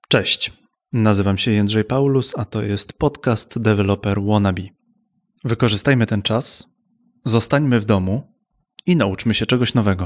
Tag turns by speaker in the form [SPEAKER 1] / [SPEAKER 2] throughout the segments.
[SPEAKER 1] Cześć, nazywam się Jędrzej Paulus, a to jest podcast Developer Wannabe. Wykorzystajmy ten czas, zostańmy w domu i nauczmy się czegoś nowego.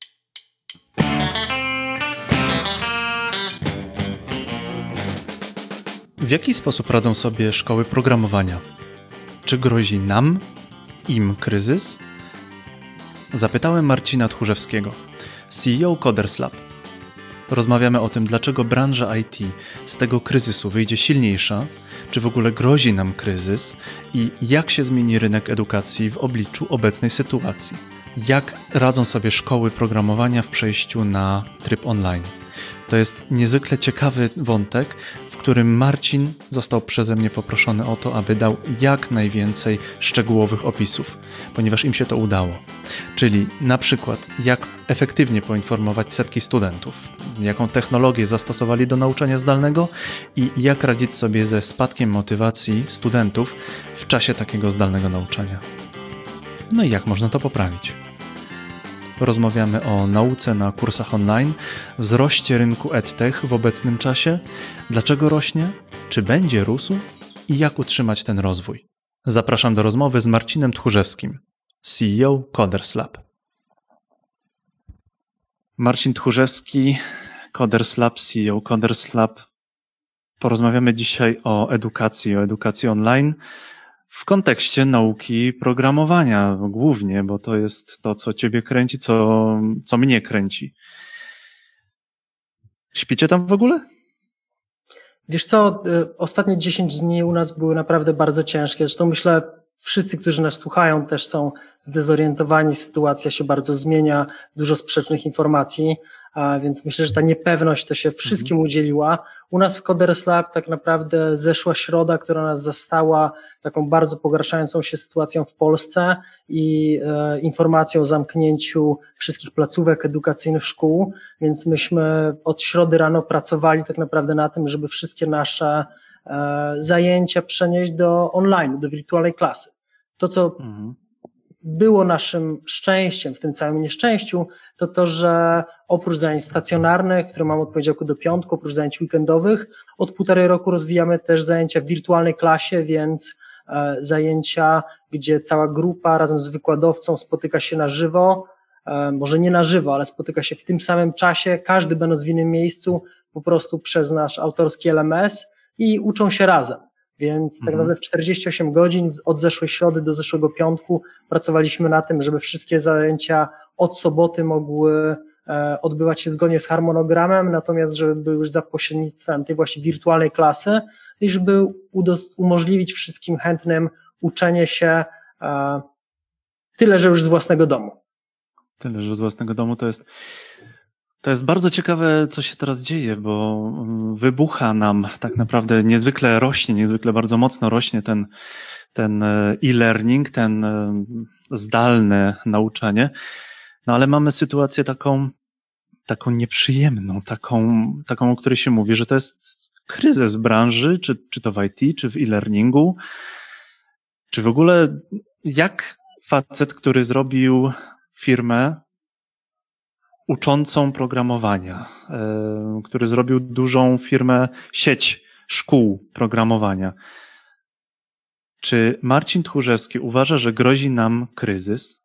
[SPEAKER 1] W jaki sposób radzą sobie szkoły programowania? Czy grozi nam, im kryzys? Zapytałem Marcina Tchórzewskiego, CEO Coders Lab. Rozmawiamy o tym, dlaczego branża IT z tego kryzysu wyjdzie silniejsza, czy w ogóle grozi nam kryzys i jak się zmieni rynek edukacji w obliczu obecnej sytuacji. Jak radzą sobie szkoły programowania w przejściu na tryb online. To jest niezwykle ciekawy wątek, w którym Marcin został przeze mnie poproszony o to, aby dał jak najwięcej szczegółowych opisów, ponieważ im się to udało. Czyli na przykład jak efektywnie poinformować setki studentów, jaką technologię zastosowali do nauczania zdalnego i jak radzić sobie ze spadkiem motywacji studentów w czasie takiego zdalnego nauczania. No i jak można to poprawić. Rozmawiamy o nauce na kursach online, wzroście rynku EdTech w obecnym czasie, dlaczego rośnie, czy będzie rósł i jak utrzymać ten rozwój. Zapraszam do rozmowy z Marcinem Tchórzewskim, CEO Coders Lab. Marcin Tchórzewski, Coders Lab, CEO Coders Lab. Porozmawiamy dzisiaj o edukacji online w kontekście nauki głównie, bo to jest to, co ciebie kręci, co mnie kręci. Śpicie tam w ogóle?
[SPEAKER 2] Wiesz co, ostatnie 10 dni u nas były naprawdę bardzo ciężkie. Zresztą myślę, wszyscy, którzy nas słuchają, też są zdezorientowani. Sytuacja się bardzo zmienia, dużo sprzecznych informacji, więc myślę, że ta niepewność to się wszystkim udzieliła. U nas w Coders Lab tak naprawdę zeszła środa, która nas zastała taką bardzo pogarszającą się sytuacją w Polsce i informacją o zamknięciu wszystkich placówek edukacyjnych szkół, więc myśmy od środy rano pracowali tak naprawdę na tym, żeby wszystkie nasze zajęcia przenieść do online, do wirtualnej klasy. To, co było naszym szczęściem w tym całym nieszczęściu, to, że oprócz zajęć stacjonarnych, które mamy od poniedziałku do piątku, oprócz zajęć weekendowych, od 1,5 roku rozwijamy też zajęcia w wirtualnej klasie, więc zajęcia, gdzie cała grupa razem z wykładowcą spotyka się na żywo, może nie na żywo, ale spotyka się w tym samym czasie, każdy będąc w innym miejscu, po prostu przez nasz autorski LMS i uczą się razem. Więc tak naprawdę w 48 godzin od zeszłej środy do zeszłego piątku pracowaliśmy na tym, żeby wszystkie zajęcia od soboty mogły odbywać się zgodnie z harmonogramem, natomiast żeby były już za pośrednictwem tej właśnie wirtualnej klasy i żeby umożliwić wszystkim chętnym uczenie się tyle, że już z własnego domu.
[SPEAKER 1] Tyle, że z własnego domu to jest bardzo ciekawe, co się teraz dzieje, bo wybucha nam tak naprawdę niezwykle bardzo mocno rośnie ten e-learning, ten zdalne nauczanie, no ale mamy sytuację taką nieprzyjemną, taką, o której się mówi, że to jest kryzys branży, czy to w IT, czy w e-learningu, czy w ogóle jak facet, który zrobił firmę uczącą programowania, który zrobił dużą firmę, sieć szkół programowania. Czy Marcin Tchórzewski uważa, że grozi nam kryzys?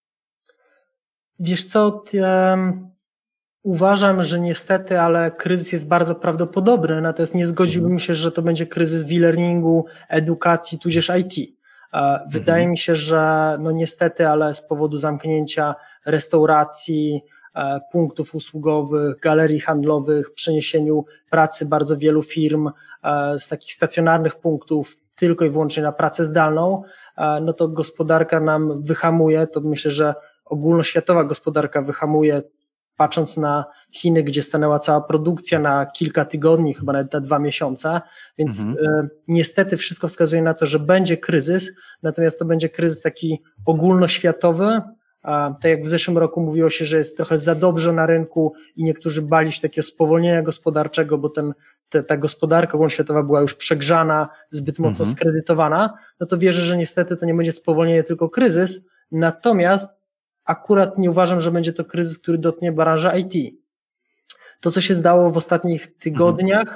[SPEAKER 2] Wiesz co, uważam, że niestety, ale kryzys jest bardzo prawdopodobny, natomiast nie zgodziłbym się, że to będzie kryzys w e-learningu, edukacji, tudzież IT. Wydaje mi się, że no niestety, ale z powodu zamknięcia restauracji, punktów usługowych, galerii handlowych, przeniesieniu pracy bardzo wielu firm z takich stacjonarnych punktów tylko i wyłącznie na pracę zdalną, no to gospodarka nam wyhamuje. To myślę, że ogólnoświatowa gospodarka wyhamuje, patrząc na Chiny, gdzie stanęła cała produkcja na kilka tygodni, chyba nawet na 2 miesiące, więc niestety wszystko wskazuje na to, że będzie kryzys, natomiast to będzie kryzys taki ogólnoświatowy. Tak jak w zeszłym roku mówiło się, że jest trochę za dobrze na rynku i niektórzy bali się takiego spowolnienia gospodarczego, bo ta gospodarka ogólnoświatowa była już przegrzana, zbyt mocno skredytowana, no to wierzę, że niestety to nie będzie spowolnienie, tylko kryzys. Natomiast akurat nie uważam, że będzie to kryzys, który dotknie branżę IT. To, co się zdało w ostatnich tygodniach,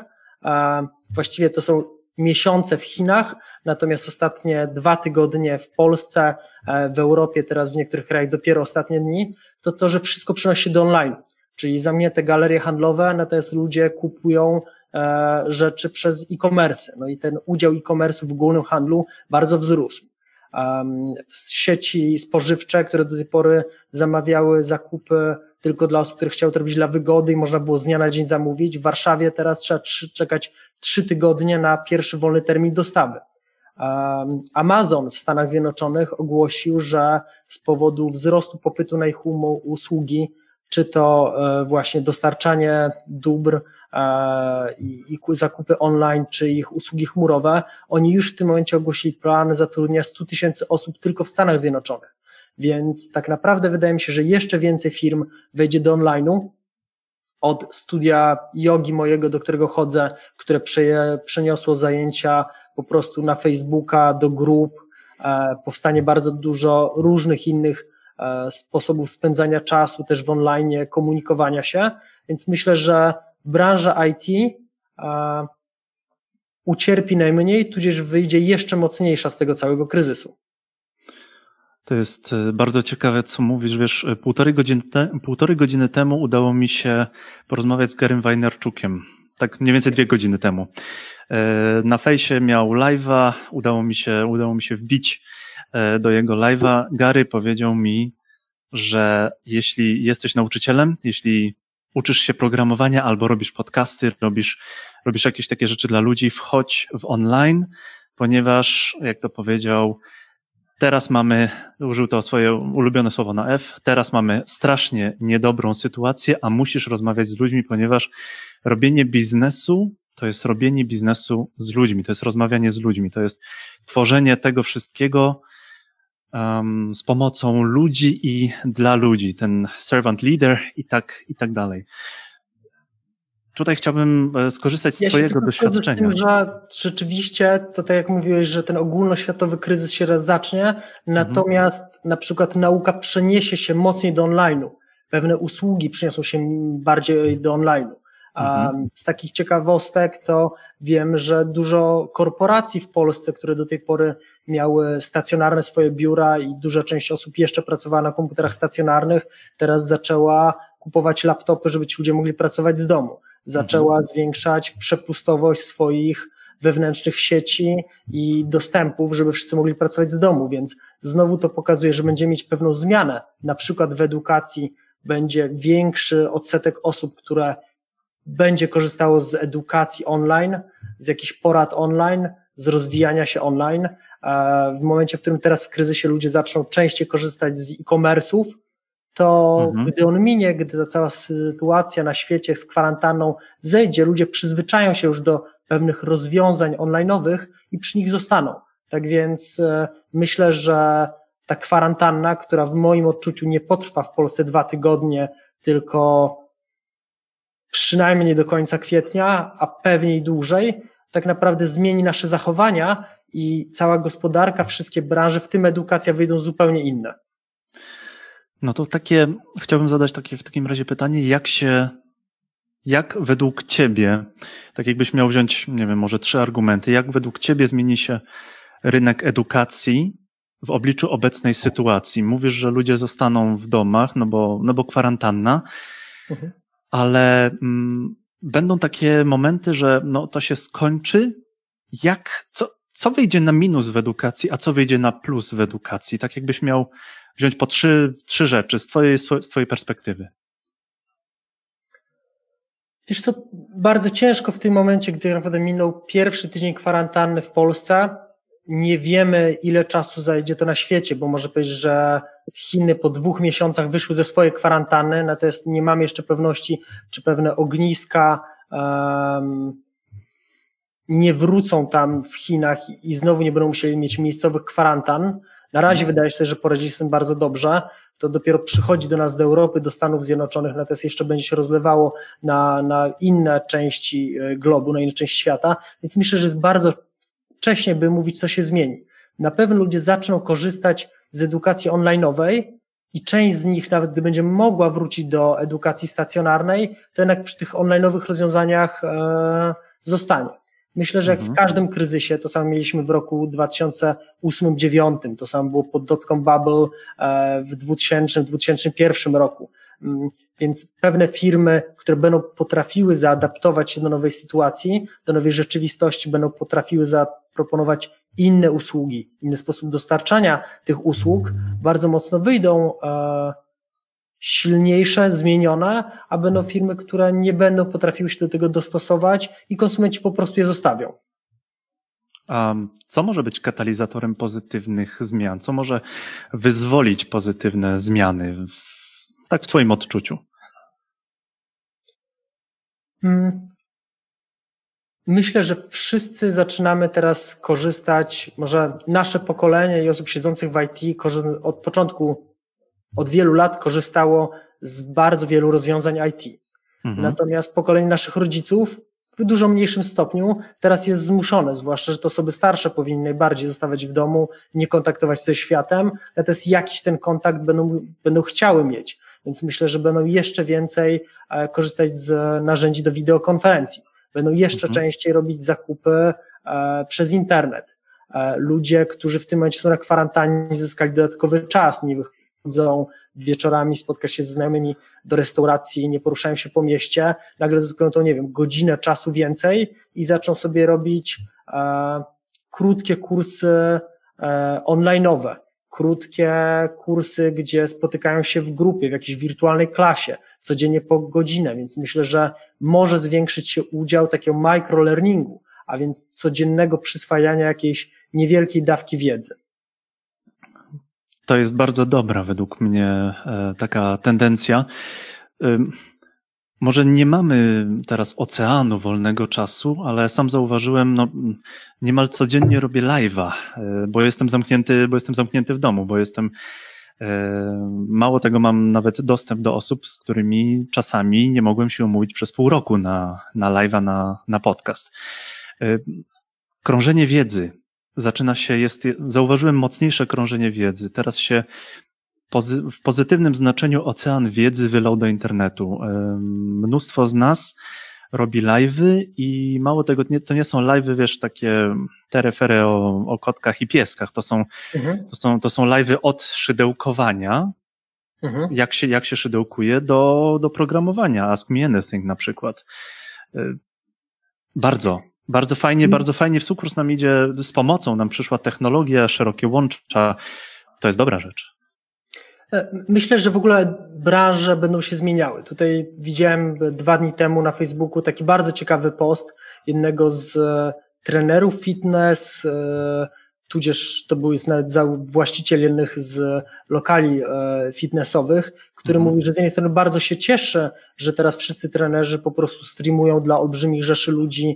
[SPEAKER 2] Właściwie to są miesiące w Chinach, natomiast ostatnie 2 tygodnie w Polsce, w Europie, teraz w niektórych krajach dopiero ostatnie dni, to, że wszystko przenosi się do online, czyli zamknięte galerie handlowe, natomiast ludzie kupują rzeczy przez e-commerce. No i ten udział e-commerce'u w ogólnym handlu bardzo wzrósł. Sieci spożywcze, które do tej pory zamawiały zakupy tylko dla osób, które chciały to robić dla wygody i można było z dnia na dzień zamówić. W Warszawie teraz trzeba czekać 3 tygodnie na pierwszy wolny termin dostawy. Amazon w Stanach Zjednoczonych ogłosił, że z powodu wzrostu popytu na ich usługi, czy to właśnie dostarczanie dóbr i zakupy online, czy ich usługi chmurowe, oni już w tym momencie ogłosili plan zatrudnienia 100 000 osób tylko w Stanach Zjednoczonych. Więc tak naprawdę wydaje mi się, że jeszcze więcej firm wejdzie do online'u. Od studia jogi mojego, do którego chodzę, które przeniosło zajęcia po prostu na Facebooka, do grup, powstanie bardzo dużo różnych innych sposobów spędzania czasu też w online, komunikowania się, więc myślę, że branża IT ucierpi najmniej, tudzież wyjdzie jeszcze mocniejsza z tego całego kryzysu.
[SPEAKER 1] To jest bardzo ciekawe, co mówisz. Wiesz, półtorej godziny temu udało mi się porozmawiać z Garym Wajnerczukiem. Tak mniej więcej 2 godziny temu. Na fejsie miał live'a, udało mi się wbić do jego live'a. Gary powiedział mi, że jeśli jesteś nauczycielem, jeśli uczysz się programowania albo robisz podcasty, robisz jakieś takie rzeczy dla ludzi, wchodź w online, ponieważ, jak to powiedział, teraz mamy, użył to swoje ulubione słowo na F, teraz mamy strasznie niedobrą sytuację, a musisz rozmawiać z ludźmi, ponieważ robienie biznesu to jest robienie biznesu z ludźmi, to jest rozmawianie z ludźmi, to jest tworzenie tego wszystkiego z pomocą ludzi i dla ludzi, ten servant leader i tak dalej. Tutaj chciałbym skorzystać z twojego doświadczenia.
[SPEAKER 2] Z tym, że rzeczywiście, to tak jak mówiłeś, że ten ogólnoświatowy kryzys się raz zacznie, natomiast na przykład nauka przeniesie się mocniej do online'u. Pewne usługi przeniosą się bardziej do online'u. Z takich ciekawostek to wiem, że dużo korporacji w Polsce, które do tej pory miały stacjonarne swoje biura i duża część osób jeszcze pracowała na komputerach stacjonarnych, teraz zaczęła kupować laptopy, żeby ci ludzie mogli pracować z domu. Zaczęła zwiększać przepustowość swoich wewnętrznych sieci i dostępów, żeby wszyscy mogli pracować z domu, więc znowu to pokazuje, że będziemy mieć pewną zmianę. Na przykład w edukacji będzie większy odsetek osób, które będzie korzystało z edukacji online, z jakichś porad online, z rozwijania się online. W momencie, w którym teraz w kryzysie ludzie zaczną częściej korzystać z e-commerce'ów, to gdy on minie, gdy ta cała sytuacja na świecie z kwarantanną zejdzie, ludzie przyzwyczają się już do pewnych rozwiązań online'owych i przy nich zostaną. Tak więc myślę, że ta kwarantanna, która w moim odczuciu nie potrwa w Polsce 2 tygodnie, tylko przynajmniej do końca kwietnia, a pewnie i dłużej, tak naprawdę zmieni nasze zachowania i cała gospodarka, wszystkie branże, w tym edukacja, wyjdą zupełnie inne.
[SPEAKER 1] No to chciałbym zadać takie w takim razie pytanie, jak według ciebie, tak jakbyś miał wziąć, nie wiem, może 3 argumenty, jak według ciebie zmieni się rynek edukacji w obliczu obecnej sytuacji? Mówisz, że ludzie zostaną w domach, no bo kwarantanna, ale będą takie momenty, że to się skończy. Co wyjdzie na minus w edukacji, a co wyjdzie na plus w edukacji? Tak jakbyś miał wziąć po 3 rzeczy z twojej perspektywy.
[SPEAKER 2] Wiesz co, bardzo ciężko w tym momencie, gdy naprawdę minął pierwszy tydzień kwarantanny w Polsce. Nie wiemy, ile czasu zajdzie to na świecie, bo może powiedzieć, że Chiny po 2 miesiącach wyszły ze swojej kwarantanny, natomiast nie mamy jeszcze pewności, czy pewne ogniska nie wrócą tam w Chinach i znowu nie będą musieli mieć miejscowych kwarantan. Na razie wydaje się, że poradzili z tym bardzo dobrze. To dopiero przychodzi do nas, do Europy, do Stanów Zjednoczonych, natomiast jeszcze będzie się rozlewało na inne części globu, na inne części świata, więc myślę, że jest bardzo wcześnie, by mówić, co się zmieni. Na pewno ludzie zaczną korzystać z edukacji online'owej i część z nich, nawet gdy będzie mogła wrócić do edukacji stacjonarnej, to jednak przy tych online'owych rozwiązaniach zostanie. Myślę, że jak w każdym kryzysie, to samo mieliśmy w roku 2008-2009, to samo było pod dotcom bubble w 2000-2001 roku. Więc pewne firmy, które będą potrafiły zaadaptować się do nowej sytuacji, do nowej rzeczywistości, będą potrafiły zaproponować inne usługi, inny sposób dostarczania tych usług, bardzo mocno wyjdą silniejsze, zmienione, a będą firmy, które nie będą potrafiły się do tego dostosować i konsumenci po prostu je zostawią.
[SPEAKER 1] A co może być katalizatorem pozytywnych zmian? Co może wyzwolić pozytywne zmiany, tak w twoim odczuciu?
[SPEAKER 2] Myślę, że wszyscy zaczynamy teraz korzystać, może nasze pokolenie i osób siedzących w IT od początku, od wielu lat korzystało z bardzo wielu rozwiązań IT. Natomiast pokolenie naszych rodziców w dużo mniejszym stopniu teraz jest zmuszone, zwłaszcza, że to osoby starsze powinny najbardziej zostawać w domu, nie kontaktować się ze światem, natomiast jakiś ten kontakt będą chciały mieć. Więc myślę, że będą jeszcze więcej korzystać z narzędzi do wideokonferencji. Będą jeszcze częściej robić zakupy przez internet. Ludzie, którzy w tym momencie są na kwarantannie, zyskali dodatkowy czas, nie wychodzą wieczorami spotkać się ze znajomymi do restauracji, nie poruszają się po mieście, nagle zyskują to, nie wiem, godzinę czasu więcej i zaczną sobie robić krótkie kursy online'owe, krótkie kursy, gdzie spotykają się w grupie, w jakiejś wirtualnej klasie, codziennie po godzinę, więc myślę, że może zwiększyć się udział takiego microlearningu, a więc codziennego przyswajania jakiejś niewielkiej dawki wiedzy.
[SPEAKER 1] To jest bardzo dobra według mnie taka tendencja. Może nie mamy teraz oceanu wolnego czasu, ale sam zauważyłem, niemal codziennie robię live'a, bo jestem zamknięty w domu, mało tego, mam nawet dostęp do osób, z którymi czasami nie mogłem się umówić przez pół roku na live'a, na podcast. Krążenie wiedzy zaczyna się, zauważyłem mocniejsze krążenie wiedzy. Teraz się w pozytywnym znaczeniu ocean wiedzy wylał do internetu. Mnóstwo z nas robi live'y i mało tego, to nie są live'y, wiesz, takie terefery o kotkach i pieskach. To są live'y od szydełkowania, jak się szydełkuje, do programowania. Ask Me Anything na przykład. Bardzo fajnie w sukurs nam idzie, z pomocą nam przyszła technologia, szerokie łącza. To jest dobra rzecz.
[SPEAKER 2] Myślę, że w ogóle branże będą się zmieniały. Tutaj widziałem 2 dni temu na Facebooku taki bardzo ciekawy post jednego z trenerów fitness, tudzież to był nawet właściciel jednych z lokali fitnessowych, który mówi, że z jednej strony bardzo się cieszy, że teraz wszyscy trenerzy po prostu streamują dla olbrzymich rzeszy ludzi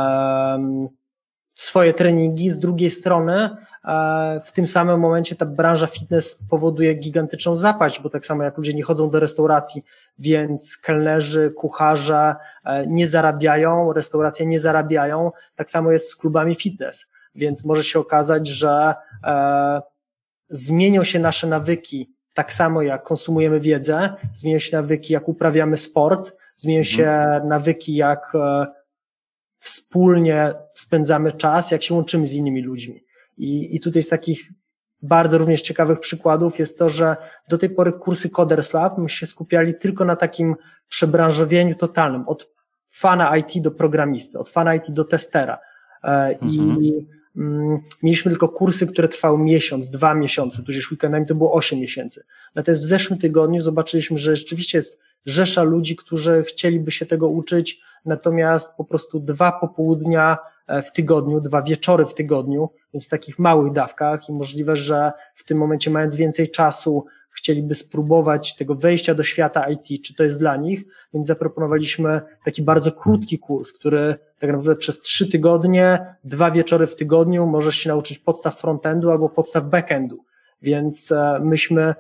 [SPEAKER 2] swoje treningi, z drugiej strony w tym samym momencie ta branża fitness powoduje gigantyczną zapaść, bo tak samo jak ludzie nie chodzą do restauracji, więc kelnerzy, kucharze nie zarabiają, restauracje nie zarabiają, tak samo jest z klubami fitness, więc może się okazać, że zmienią się nasze nawyki tak samo jak konsumujemy wiedzę, zmienią się nawyki jak uprawiamy sport, zmienią się nawyki jak wspólnie spędzamy czas, jak się łączymy z innymi ludźmi. I tutaj z takich bardzo również ciekawych przykładów jest to, że do tej pory kursy Coders Lab my się skupiali tylko na takim przebranżowieniu totalnym, od fana IT do programisty, od fana IT do testera. Mieliśmy tylko kursy, które trwały miesiąc, 2 miesiące, tudzież weekendami to było 8 miesięcy. Natomiast w zeszłym tygodniu zobaczyliśmy, że rzeczywiście jest rzesza ludzi, którzy chcieliby się tego uczyć, natomiast po prostu 2 popołudnia w tygodniu, 2 wieczory w tygodniu, więc w takich małych dawkach i możliwe, że w tym momencie mając więcej czasu chcieliby spróbować tego wejścia do świata IT, czy to jest dla nich, więc zaproponowaliśmy taki bardzo krótki kurs, który tak naprawdę przez 3 tygodnie, 2 wieczory w tygodniu możesz się nauczyć podstaw frontendu albo podstaw backendu, więc myśmy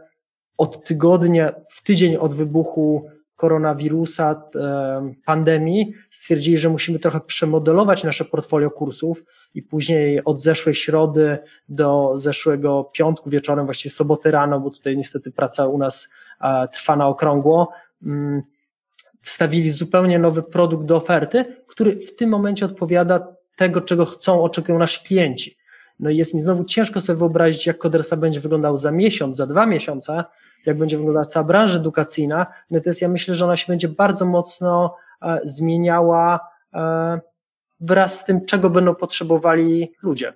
[SPEAKER 2] w tydzień od wybuchu koronawirusa, pandemii, stwierdzili, że musimy trochę przemodelować nasze portfolio kursów i później od zeszłej środy do zeszłego piątku wieczorem, właściwie soboty rano, bo tutaj niestety praca u nas trwa na okrągło, wstawili zupełnie nowy produkt do oferty, który w tym momencie odpowiada tego, czego oczekują nasi klienci. No i jest mi znowu ciężko sobie wyobrazić, jak Coderslab będzie wyglądał za miesiąc, za 2 miesiące, jak będzie wyglądała cała branża edukacyjna. Natomiast ja myślę, że ona się będzie bardzo mocno zmieniała wraz z tym, czego będą potrzebowali ludzie.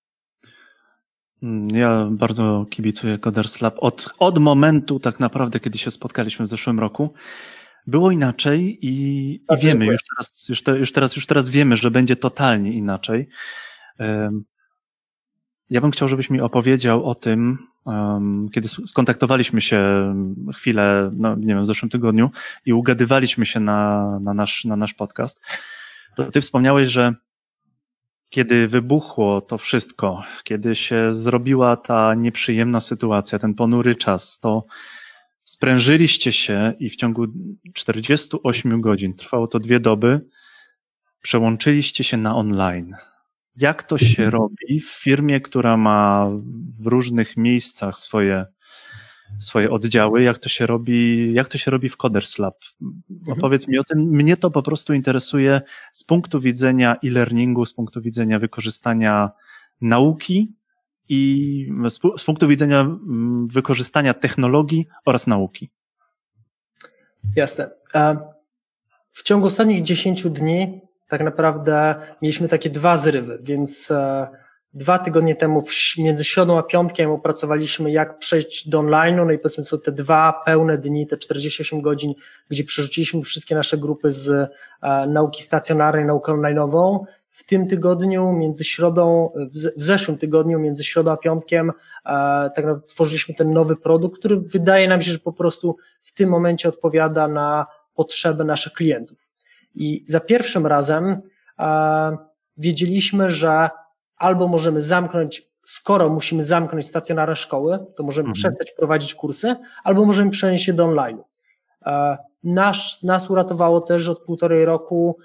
[SPEAKER 1] Ja bardzo kibicuję Coderslab. Od momentu tak naprawdę, kiedy się spotkaliśmy w zeszłym roku, było inaczej i wiemy, już teraz wiemy, że będzie totalnie inaczej. Ja bym chciał, żebyś mi opowiedział o tym, kiedy skontaktowaliśmy się chwilę, no nie wiem, w zeszłym tygodniu i ugadywaliśmy się na nasz podcast, to ty wspomniałeś, że kiedy wybuchło to wszystko, kiedy się zrobiła ta nieprzyjemna sytuacja, ten ponury czas, to sprężyliście się i w ciągu 48 godzin, trwało to 2 doby, przełączyliście się na online. Jak to się robi w firmie, która ma w różnych miejscach swoje oddziały, jak to się robi w Coderslab? Opowiedz mi o tym. Mnie to po prostu interesuje z punktu widzenia e-learningu, z punktu widzenia wykorzystania nauki i z punktu widzenia wykorzystania technologii oraz nauki.
[SPEAKER 2] Jasne. W ciągu ostatnich 10 dni tak naprawdę mieliśmy takie 2 zrywy, więc 2 tygodnie temu między środą a piątkiem opracowaliśmy, jak przejść do online'u, no i powiedzmy są te 2 pełne dni, te 48 godzin, gdzie przerzuciliśmy wszystkie nasze grupy z nauki stacjonarnej, naukę online'ową. W tym tygodniu, w zeszłym tygodniu, między środą a piątkiem, tak naprawdę tworzyliśmy ten nowy produkt, który wydaje nam się, że po prostu w tym momencie odpowiada na potrzeby naszych klientów. I za pierwszym razem wiedzieliśmy, że albo możemy skoro musimy zamknąć stacjonarne szkoły, to możemy przestać prowadzić kursy, albo możemy przenieść się do online'u. Nas uratowało też, że od 1,5 roku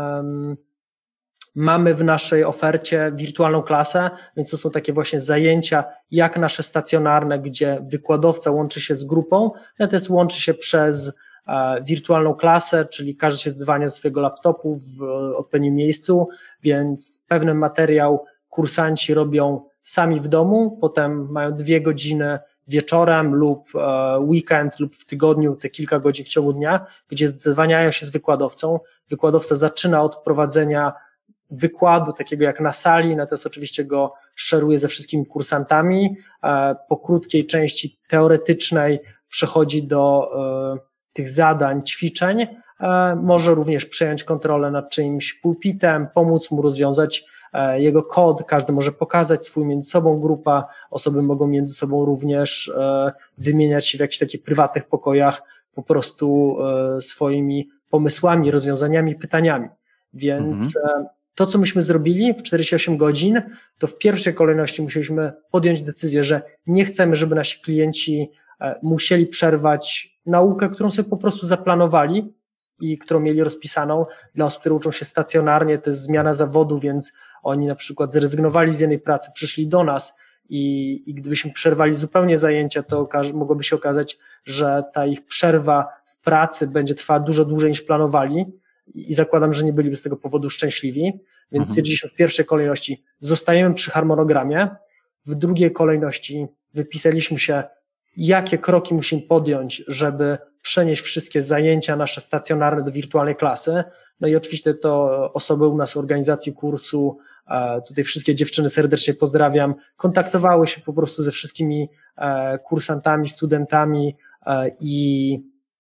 [SPEAKER 2] mamy w naszej ofercie wirtualną klasę, więc to są takie właśnie zajęcia jak nasze stacjonarne, gdzie wykładowca łączy się z grupą, natomiast łączy się przez wirtualną klasę, czyli każdy się dzwania ze swojego laptopu w odpowiednim miejscu, więc pewien materiał kursanci robią sami w domu, potem mają 2 godziny wieczorem lub weekend lub w tygodniu, te kilka godzin w ciągu dnia, gdzie dzwaniają się z wykładowcą. Wykładowca zaczyna od prowadzenia wykładu, takiego jak na sali, natomiast oczywiście go szeruje ze wszystkimi kursantami. Po krótkiej części teoretycznej przechodzi do tych zadań, ćwiczeń, może również przejąć kontrolę nad czyimś pulpitem, pomóc mu rozwiązać jego kod, każdy może pokazać swój między sobą grupa, osoby mogą między sobą również wymieniać się w jakichś takich prywatnych pokojach po prostu swoimi pomysłami, rozwiązaniami, pytaniami. Więc to, co myśmy zrobili w 48 godzin, to w pierwszej kolejności musieliśmy podjąć decyzję, że nie chcemy, żeby nasi klienci musieli przerwać naukę, którą sobie po prostu zaplanowali i którą mieli rozpisaną. Dla osób, które uczą się stacjonarnie, to jest zmiana zawodu, więc oni na przykład zrezygnowali z jednej pracy, przyszli do nas i gdybyśmy przerwali zupełnie zajęcia, to mogłoby się okazać, że ta ich przerwa w pracy będzie trwała dużo dłużej niż planowali i zakładam, że nie byliby z tego powodu szczęśliwi, więc stwierdziliśmy w pierwszej kolejności zostajemy przy harmonogramie, w drugiej kolejności wypisaliśmy się, jakie kroki musimy podjąć, żeby przenieść wszystkie zajęcia nasze stacjonarne do wirtualnej klasy. No i oczywiście to osoby u nas w organizacji kursu, tutaj wszystkie dziewczyny serdecznie pozdrawiam, kontaktowały się po prostu ze wszystkimi kursantami, studentami i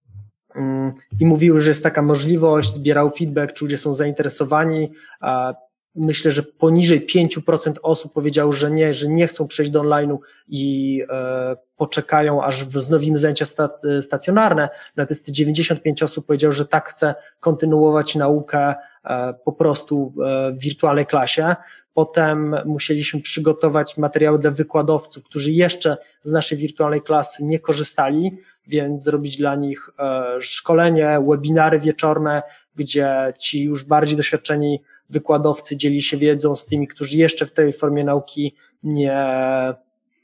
[SPEAKER 2] mówiły, że jest taka możliwość, zbierał feedback, czy ludzie są zainteresowani. Myślę, że poniżej 5% osób powiedziało, że nie chcą przejść do online'u i poczekają, aż wznowimy zajęcia stacjonarne. Natomiast 95 osób powiedziało, że tak chce kontynuować naukę po prostu w wirtualnej klasie. Potem musieliśmy przygotować materiały dla wykładowców, którzy jeszcze z naszej wirtualnej klasy nie korzystali, więc zrobić dla nich szkolenie, webinary wieczorne, gdzie ci już bardziej doświadczeni wykładowcy dzieli się wiedzą z tymi, którzy jeszcze w tej formie nauki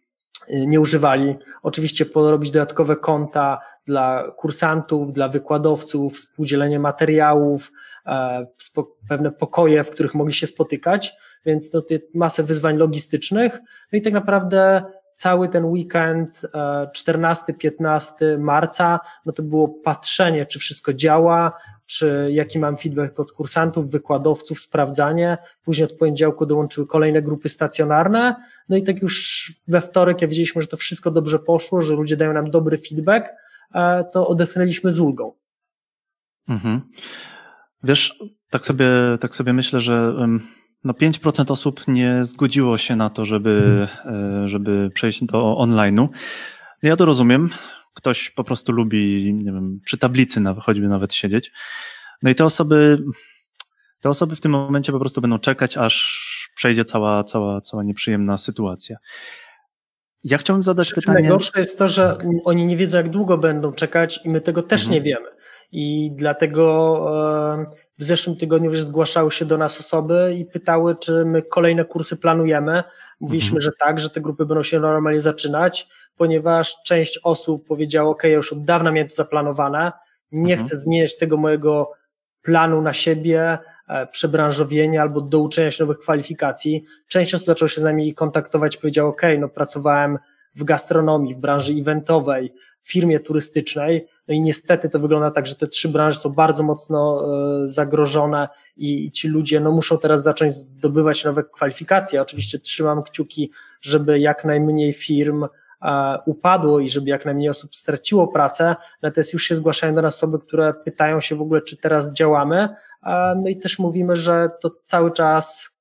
[SPEAKER 2] nie używali. Oczywiście porobić dodatkowe konta dla kursantów, dla wykładowców, współdzielenie materiałów, pewne pokoje, w których mogli się spotykać, więc to masę wyzwań logistycznych. No i tak naprawdę cały ten weekend 14-15 marca, no to było patrzenie, czy wszystko działa, czy jaki mam feedback od kursantów, wykładowców, sprawdzanie. Później od poniedziałku dołączyły kolejne grupy stacjonarne. No i tak już we wtorek, jak widzieliśmy, że to wszystko dobrze poszło, że ludzie dają nam dobry feedback, to odetchnęliśmy z ulgą.
[SPEAKER 1] Mhm. Wiesz, tak sobie myślę, że 5% osób nie zgodziło się na to, żeby przejść do online'u. Ja to rozumiem. Ktoś po prostu lubi, nie wiem, przy tablicy choćby nawet siedzieć. No i te osoby w tym momencie po prostu będą czekać, aż przejdzie cała nieprzyjemna sytuacja. Ja chciałbym zadać pytanie.
[SPEAKER 2] Najgorsze jest to, że oni nie wiedzą, jak długo będą czekać i my tego też nie wiemy. I dlatego w zeszłym tygodniu zgłaszały się do nas osoby i pytały, czy my kolejne kursy planujemy. Mówiliśmy, że tak, że te grupy będą się normalnie zaczynać, ponieważ część osób powiedziała, ja już od dawna miałem to zaplanowane, nie chcę zmieniać tego mojego planu na siebie, przebranżowienia albo douczenia się nowych kwalifikacji. Część osób zaczęła się z nami kontaktować, powiedziała, pracowałem w gastronomii, w branży eventowej, w firmie turystycznej, no i niestety to wygląda tak, że te 3 branże są bardzo mocno zagrożone i ci ludzie muszą teraz zacząć zdobywać nowe kwalifikacje. Oczywiście trzymam kciuki, żeby jak najmniej firm upadło i żeby jak najmniej osób straciło pracę, natomiast już się zgłaszają do nas osoby, które pytają się w ogóle, czy teraz działamy, no i też mówimy, że to cały czas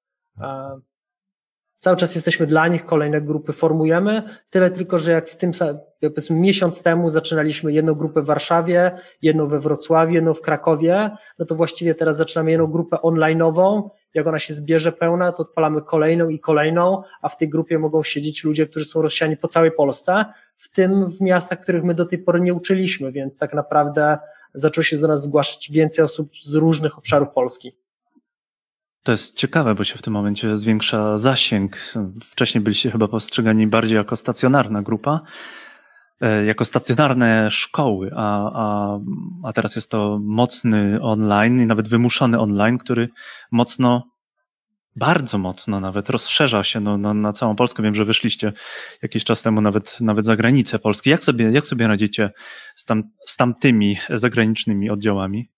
[SPEAKER 2] jesteśmy dla nich, kolejne grupy formujemy, tyle tylko, że jak powiedzmy miesiąc temu zaczynaliśmy jedną grupę w Warszawie, jedną we Wrocławiu, jedną w Krakowie, no to właściwie teraz zaczynamy jedną grupę online'ową, jak ona się zbierze pełna, to odpalamy kolejną i kolejną, a w tej grupie mogą siedzieć ludzie, którzy są rozsiani po całej Polsce, w tym w miastach, których my do tej pory nie uczyliśmy, więc tak naprawdę zaczęło się do nas zgłaszać więcej osób z różnych obszarów Polski.
[SPEAKER 1] To jest ciekawe, bo się w tym momencie zwiększa zasięg. Wcześniej byliście chyba postrzegani bardziej jako stacjonarna grupa, jako stacjonarne szkoły, a teraz jest to mocny online i nawet wymuszony online, który bardzo mocno nawet rozszerza się na całą Polskę. Wiem, że wyszliście jakiś czas temu nawet za granicę Polski. Jak sobie radzicie z tamtymi zagranicznymi oddziałami?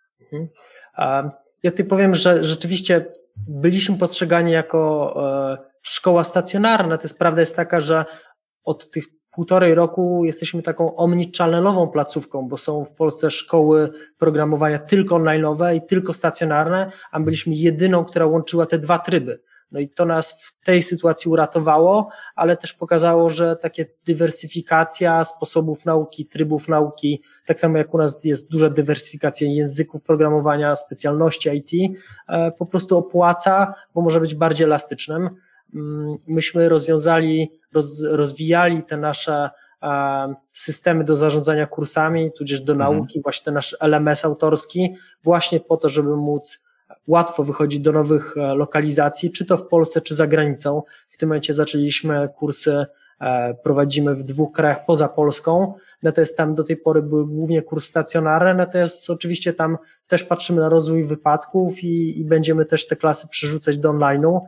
[SPEAKER 2] Ja tutaj powiem, że rzeczywiście byliśmy postrzegani jako szkoła stacjonarna. To jest prawda jest taka, że od tych 1,5 roku jesteśmy taką omnichannelową placówką, bo są w Polsce szkoły programowania tylko online'owe i tylko stacjonarne, a my byliśmy jedyną, która łączyła te 2 tryby. No i to nas w tej sytuacji uratowało, ale też pokazało, że takie dywersyfikacja sposobów nauki, trybów nauki, tak samo jak u nas jest duża dywersyfikacja języków programowania, specjalności IT, po prostu opłaca, bo może być bardziej elastycznym. Myśmy rozwijali te nasze systemy do zarządzania kursami, tudzież do nauki, właśnie ten nasz LMS autorski, właśnie po to, żeby móc łatwo wychodzić do nowych lokalizacji, czy to w Polsce, czy za granicą. W tym momencie zaczęliśmy kursy, prowadzimy w 2 krajach poza Polską, natomiast tam do tej pory były głównie kursy stacjonarne, natomiast oczywiście tam też patrzymy na rozwój wypadków i będziemy też te klasy przerzucać do online'u.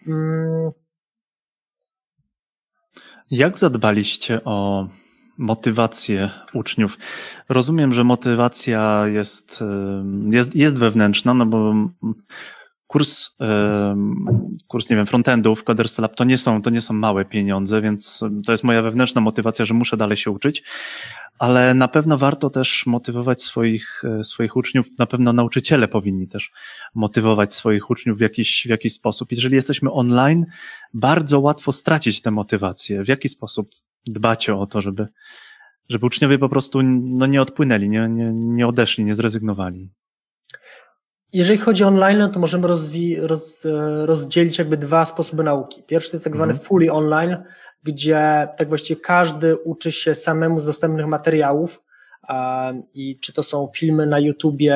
[SPEAKER 1] Jak zadbaliście o motywację uczniów? Rozumiem, że motywacja jest wewnętrzna, no bo kurs, nie wiem, frontendów, Coders Lab to nie są małe pieniądze, więc to jest moja wewnętrzna motywacja, że muszę dalej się uczyć, ale na pewno warto też motywować swoich uczniów, na pewno nauczyciele powinni też motywować swoich uczniów w jakiś sposób. Jeżeli jesteśmy online, bardzo łatwo stracić tę motywację. W jaki sposób dbacie o to, żeby uczniowie po prostu nie odpłynęli, nie odeszli, nie zrezygnowali?
[SPEAKER 2] Jeżeli chodzi o online, to możemy rozdzielić 2 sposoby nauki. Pierwszy to jest tak zwany fully online, gdzie tak właściwie każdy uczy się samemu z dostępnych materiałów i czy to są filmy na YouTubie,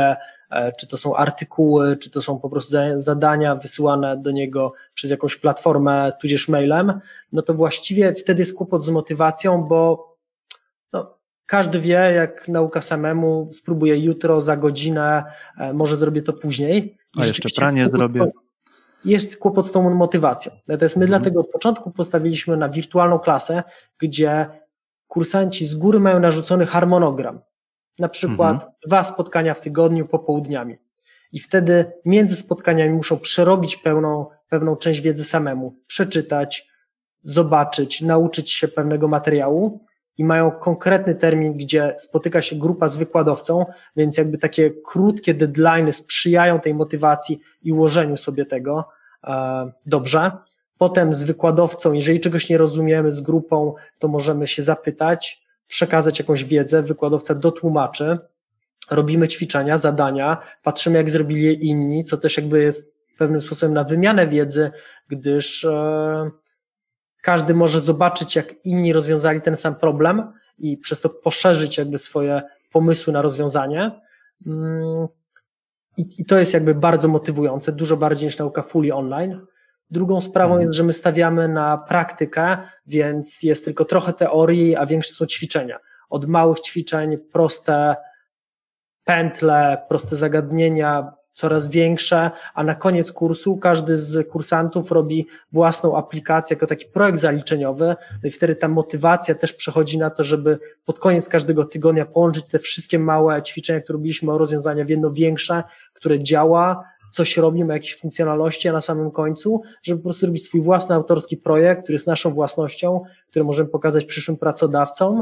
[SPEAKER 2] czy to są artykuły, czy to są po prostu zadania wysyłane do niego przez jakąś platformę, tudzież mailem, no to właściwie wtedy jest kłopot z motywacją, bo no, każdy wie, jak nauka samemu, spróbuję jutro, za godzinę, może zrobię to później.
[SPEAKER 1] A jeszcze pranie zrobię.
[SPEAKER 2] Jest kłopot z tą motywacją. Natomiast my dlatego od początku postawiliśmy na wirtualną klasę, gdzie kursanci z góry mają narzucony harmonogram. Na przykład 2 spotkania w tygodniu popołudniami. I wtedy między spotkaniami muszą przerobić pewną część wiedzy samemu, przeczytać, zobaczyć, nauczyć się pewnego materiału i mają konkretny termin, gdzie spotyka się grupa z wykładowcą, więc jakby takie krótkie deadline'y sprzyjają tej motywacji i ułożeniu sobie tego dobrze. Potem z wykładowcą, jeżeli czegoś nie rozumiemy z grupą, to możemy się zapytać, przekazać jakąś wiedzę, wykładowca dotłumaczy, robimy ćwiczenia, zadania, patrzymy jak zrobili je inni, co też jakby jest pewnym sposobem na wymianę wiedzy, gdyż każdy może zobaczyć jak inni rozwiązali ten sam problem i przez to poszerzyć jakby swoje pomysły na rozwiązanie. I to jest jakby bardzo motywujące, dużo bardziej niż nauka fully online. Drugą sprawą jest, że my stawiamy na praktykę, więc jest tylko trochę teorii, a większe są ćwiczenia. Od małych ćwiczeń, proste pętle, proste zagadnienia, coraz większe, a na koniec kursu każdy z kursantów robi własną aplikację jako taki projekt zaliczeniowy, no i wtedy ta motywacja też przechodzi na to, żeby pod koniec każdego tygodnia połączyć te wszystkie małe ćwiczenia, które robiliśmy, o rozwiązania w jedno większe, które działa, coś robi, ma jakieś funkcjonalności, a na samym końcu, żeby po prostu robić swój własny autorski projekt, który jest naszą własnością, który możemy pokazać przyszłym pracodawcom,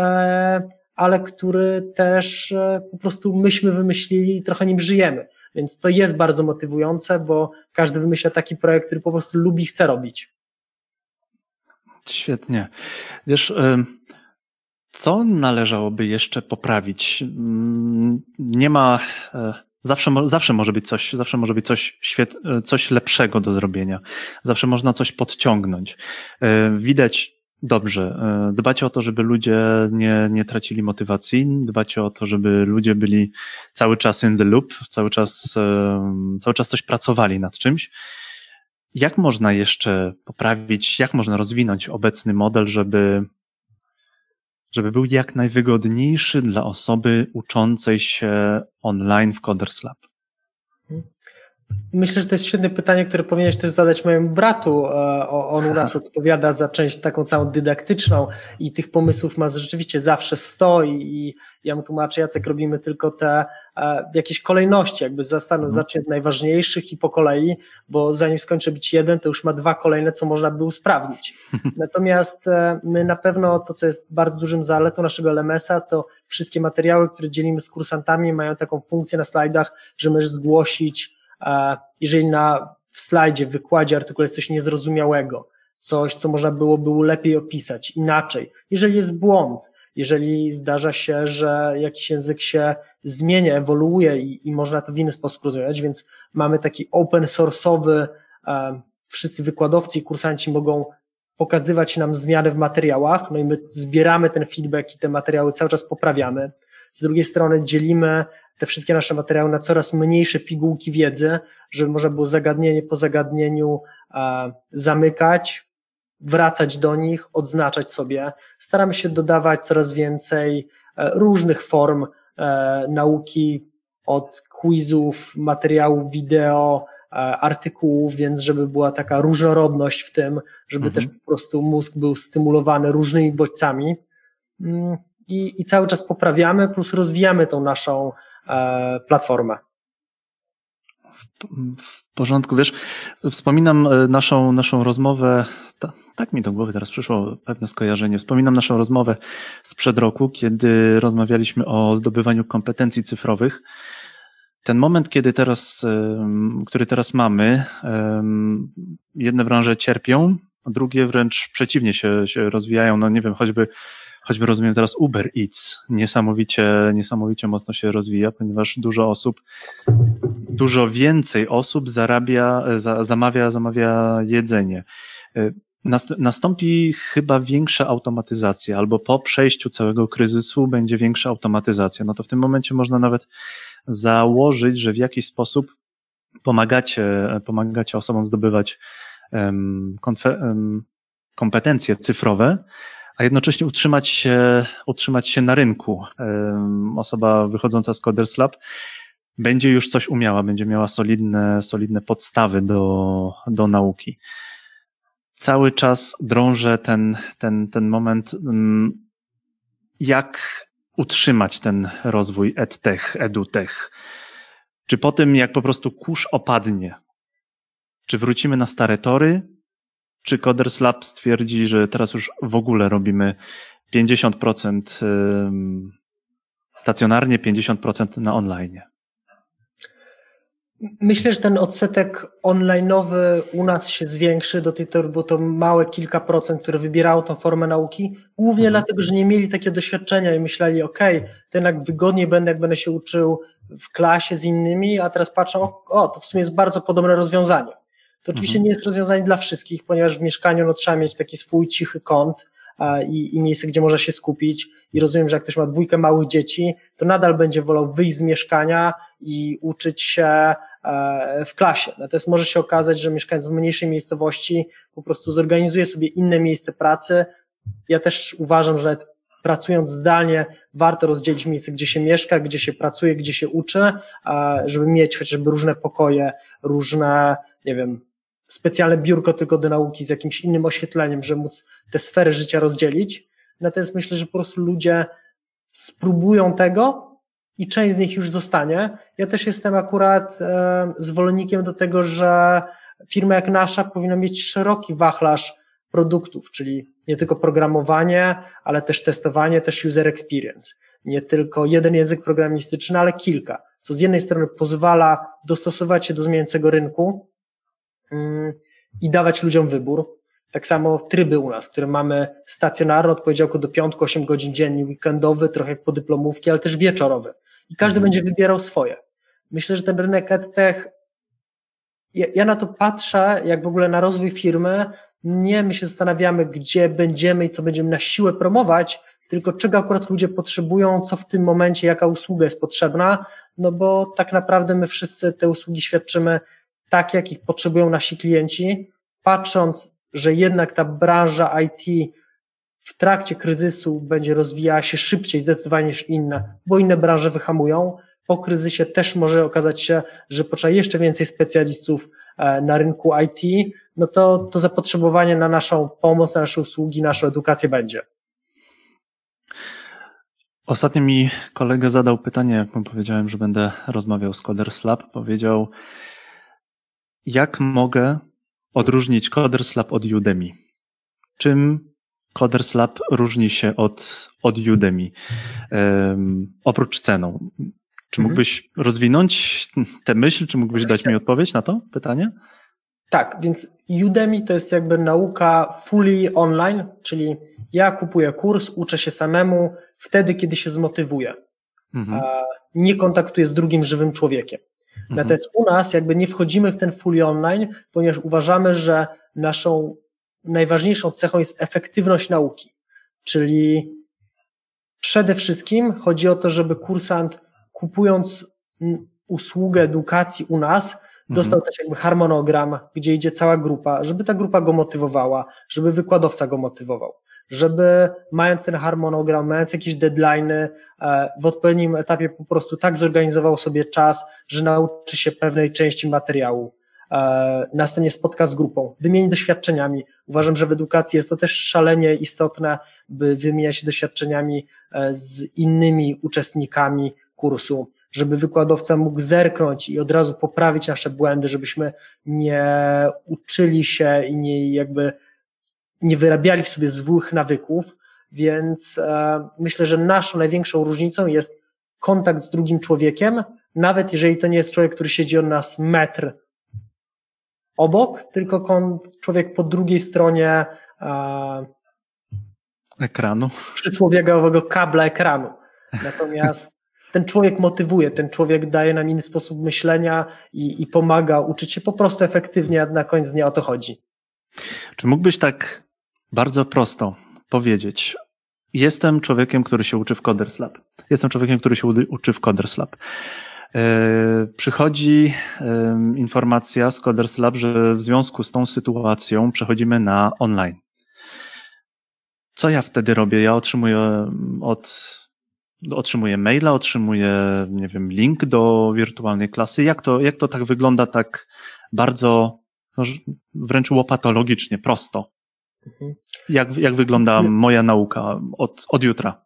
[SPEAKER 2] ale który też po prostu myśmy wymyślili i trochę nim żyjemy. Więc to jest bardzo motywujące, bo każdy wymyśla taki projekt, który po prostu lubi i chce robić.
[SPEAKER 1] Świetnie. Wiesz, co należałoby jeszcze poprawić? Nie ma... Zawsze może być coś lepszego do zrobienia. Zawsze można coś podciągnąć. Widać dobrze. Dbacie o to, żeby ludzie nie tracili motywacji. Dbacie o to, żeby ludzie byli cały czas in the loop, cały czas coś pracowali nad czymś. Jak można jeszcze poprawić, jak można rozwinąć obecny model, żeby był jak najwygodniejszy dla osoby uczącej się online w Coders Lab?
[SPEAKER 2] Myślę, że to jest świetne pytanie, które powinieneś też zadać mojemu bratu. On u nas odpowiada za część taką całą dydaktyczną i tych pomysłów ma rzeczywiście zawsze 100 i ja mu tłumaczę, Jacek, robimy tylko te w jakiejś kolejności, jakby zacznie od najważniejszych i po kolei, bo zanim skończy być jeden, to już ma 2 kolejne, co można by usprawnić. Natomiast my na pewno to, co jest bardzo dużym zaletą naszego LMS-a, to wszystkie materiały, które dzielimy z kursantami, mają taką funkcję na slajdach, że możesz zgłosić, jeżeli w slajdzie, w wykładzie, artykule jest coś niezrozumiałego, coś, co można byłoby lepiej opisać, inaczej. Jeżeli jest błąd, jeżeli zdarza się, że jakiś język się zmienia, ewoluuje i można to w inny sposób rozwiązać, więc mamy taki open source'owy, wszyscy wykładowcy i kursanci mogą pokazywać nam zmiany w materiałach, no i my zbieramy ten feedback i te materiały cały czas poprawiamy. Z drugiej strony dzielimy te wszystkie nasze materiały na coraz mniejsze pigułki wiedzy, żeby można było zagadnienie po zagadnieniu zamykać, wracać do nich, odznaczać sobie. Staramy się dodawać coraz więcej różnych form nauki, od quizów, materiałów wideo, artykułów, więc żeby była taka różnorodność w tym, żeby też po prostu mózg był stymulowany różnymi bodźcami i cały czas poprawiamy, plus rozwijamy tą naszą platformę.
[SPEAKER 1] W porządku, wiesz, wspominam naszą rozmowę, tak mi do głowy teraz przyszło pewne skojarzenie, wspominam naszą rozmowę sprzed roku, kiedy rozmawialiśmy o zdobywaniu kompetencji cyfrowych. Ten moment, który teraz mamy, jedne branże cierpią, a drugie wręcz przeciwnie się rozwijają, no nie wiem, choćby rozumiem teraz Uber Eats niesamowicie mocno się rozwija, ponieważ dużo więcej osób zamawia jedzenie. Nastąpi chyba większa automatyzacja, albo po przejściu całego kryzysu będzie większa automatyzacja. No to w tym momencie można nawet założyć, że w jakiś sposób pomagacie osobom zdobywać kompetencje cyfrowe, a jednocześnie utrzymać się na rynku. Osoba wychodząca z Coders Lab będzie już coś umiała, będzie miała solidne podstawy do nauki. Cały czas drążę ten moment, jak utrzymać ten rozwój edtech, edutech. Czy po tym, jak po prostu kurz opadnie, czy wrócimy na stare tory, czy Coders Lab stwierdzi, że teraz już w ogóle robimy 50% stacjonarnie, 50% na online?
[SPEAKER 2] Myślę, że ten odsetek online'owy u nas się zwiększy do tej tory, bo to małe kilka procent, które wybierało tą formę nauki, głównie dlatego, że nie mieli takiego doświadczenia i myśleli, to jednak wygodniej będę, jak będę się uczył w klasie z innymi, a teraz patrzą, to w sumie jest bardzo podobne rozwiązanie. To oczywiście nie jest rozwiązanie dla wszystkich, ponieważ w mieszkaniu trzeba mieć taki swój cichy kąt i miejsce, gdzie można się skupić i rozumiem, że jak ktoś ma 2 małych dzieci, to nadal będzie wolał wyjść z mieszkania i uczyć się w klasie. Natomiast może się okazać, że mieszkając w mniejszej miejscowości po prostu zorganizuje sobie inne miejsce pracy. Ja też uważam, że pracując zdalnie warto rozdzielić miejsce, gdzie się mieszka, gdzie się pracuje, gdzie się uczy, żeby mieć chociażby różne pokoje, różne, specjalne biurko tylko do nauki z jakimś innym oświetleniem, żeby móc te sfery życia rozdzielić. Natomiast myślę, że po prostu ludzie spróbują tego i część z nich już zostanie. Ja też jestem akurat zwolennikiem do tego, że firma jak nasza powinna mieć szeroki wachlarz produktów, czyli nie tylko programowanie, ale też testowanie, też user experience. Nie tylko jeden język programistyczny, ale kilka, co z jednej strony pozwala dostosować się do zmieniającego rynku i dawać ludziom wybór. Tak samo w tryby u nas, które mamy stacjonarny od poniedziałku do piątku, 8 godzin dziennie, weekendowy, trochę jak podyplomówki, ale też wieczorowy. I każdy będzie wybierał swoje. Myślę, że ten rynek edtech, ja na to patrzę, jak w ogóle na rozwój firmy, nie my się zastanawiamy, gdzie będziemy i co będziemy na siłę promować, tylko czego akurat ludzie potrzebują, co w tym momencie, jaka usługa jest potrzebna, no bo tak naprawdę my wszyscy te usługi świadczymy tak, jak ich potrzebują nasi klienci, patrząc, że jednak ta branża IT w trakcie kryzysu będzie rozwijała się szybciej zdecydowanie niż inne, bo inne branże wyhamują. Po kryzysie też może okazać się, że potrzeba jeszcze więcej specjalistów na rynku IT, no to zapotrzebowanie na naszą pomoc, na nasze usługi, naszą edukację będzie.
[SPEAKER 1] Ostatnio mi kolega zadał pytanie, jak mu powiedziałem, że będę rozmawiał z Coders Lab, powiedział, jak mogę odróżnić Coders Lab od Udemy? Czym Coders Lab różni się od Udemy? Oprócz ceną. Czy mógłbyś rozwinąć tę myśl, czy mógłbyś dać mi odpowiedź na to pytanie? Tak,
[SPEAKER 2] więc Udemy to jest jakby nauka fully online, czyli ja kupuję kurs, uczę się samemu wtedy, kiedy się zmotywuję. Nie kontaktuję z drugim żywym człowiekiem. Natomiast u nas jakby nie wchodzimy w ten fully online, ponieważ uważamy, że naszą najważniejszą cechą jest efektywność nauki. Czyli przede wszystkim chodzi o to, żeby kursant kupując usługę edukacji u nas, dostał też jakby harmonogram, gdzie idzie cała grupa, żeby ta grupa go motywowała, żeby wykładowca go motywował, żeby mając ten harmonogram, mając jakieś deadline'y, w odpowiednim etapie po prostu tak zorganizował sobie czas, że nauczy się pewnej części materiału. Następnie spotka z grupą, wymieni doświadczeniami. Uważam, że w edukacji jest to też szalenie istotne, by wymieniać się doświadczeniami z innymi uczestnikami kursu, żeby wykładowca mógł zerknąć i od razu poprawić nasze błędy, żebyśmy nie uczyli się i nie wyrabiali w sobie złych nawyków, więc myślę, że naszą największą różnicą jest kontakt z drugim człowiekiem, nawet jeżeli to nie jest człowiek, który siedzi od nas metr obok, tylko człowiek po drugiej stronie
[SPEAKER 1] ekranu,
[SPEAKER 2] przysłowiowego kabla ekranu. Natomiast ten człowiek motywuje, ten człowiek daje nam inny sposób myślenia i pomaga uczyć się po prostu efektywnie, a na koniec dnia o to chodzi.
[SPEAKER 1] Czy mógłbyś tak bardzo prosto powiedzieć, jestem człowiekiem, który się uczy w Coders Lab. Jestem człowiekiem, który się uczy w Coders Lab. Przychodzi informacja z Coders Lab, że w związku z tą sytuacją przechodzimy na online. Co ja wtedy robię? Ja otrzymuję maila, otrzymuję, nie wiem, link do wirtualnej klasy. Jak to tak wygląda tak bardzo, no, wręcz łopatologicznie, prosto? Jak wygląda moja nauka od jutra?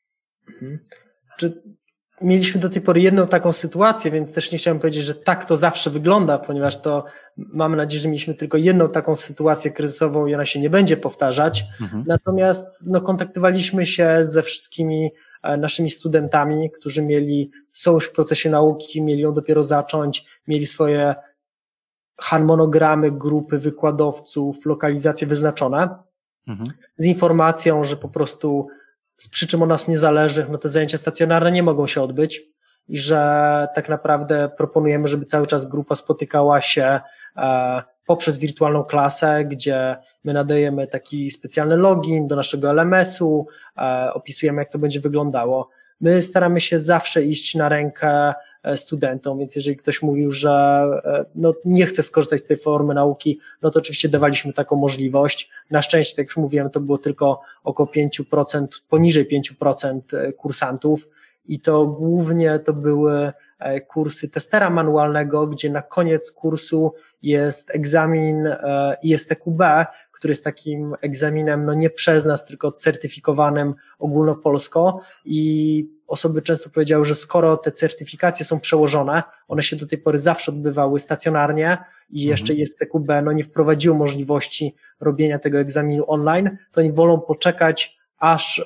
[SPEAKER 2] Mieliśmy do tej pory jedną taką sytuację, więc też nie chciałem powiedzieć, że tak to zawsze wygląda, ponieważ to mamy nadzieję, że mieliśmy tylko jedną taką sytuację kryzysową i ona się nie będzie powtarzać. Natomiast kontaktowaliśmy się ze wszystkimi naszymi studentami, którzy są już w procesie nauki, mieli ją dopiero zacząć, mieli swoje harmonogramy, grupy wykładowców, lokalizacje wyznaczone, z informacją, że po prostu z przyczyn od nas niezależnych, te zajęcia stacjonarne nie mogą się odbyć i że tak naprawdę proponujemy, żeby cały czas grupa spotykała się poprzez wirtualną klasę, gdzie my nadajemy taki specjalny login do naszego LMS-u, opisujemy, jak to będzie wyglądało. My staramy się zawsze iść na rękę studentom, więc jeżeli ktoś mówił, że nie chce skorzystać z tej formy nauki, to oczywiście dawaliśmy taką możliwość. Na szczęście, tak jak już mówiłem, to było tylko około 5%, poniżej 5% kursantów i to głównie to były kursy testera manualnego, gdzie na koniec kursu jest egzamin ISTQB, który jest takim egzaminem nie przez nas, tylko certyfikowanym ogólnopolsko i osoby często powiedziały, że skoro te certyfikacje są przełożone, one się do tej pory zawsze odbywały stacjonarnie i jeszcze ISTQB nie wprowadziło możliwości robienia tego egzaminu online, to oni wolą poczekać, aż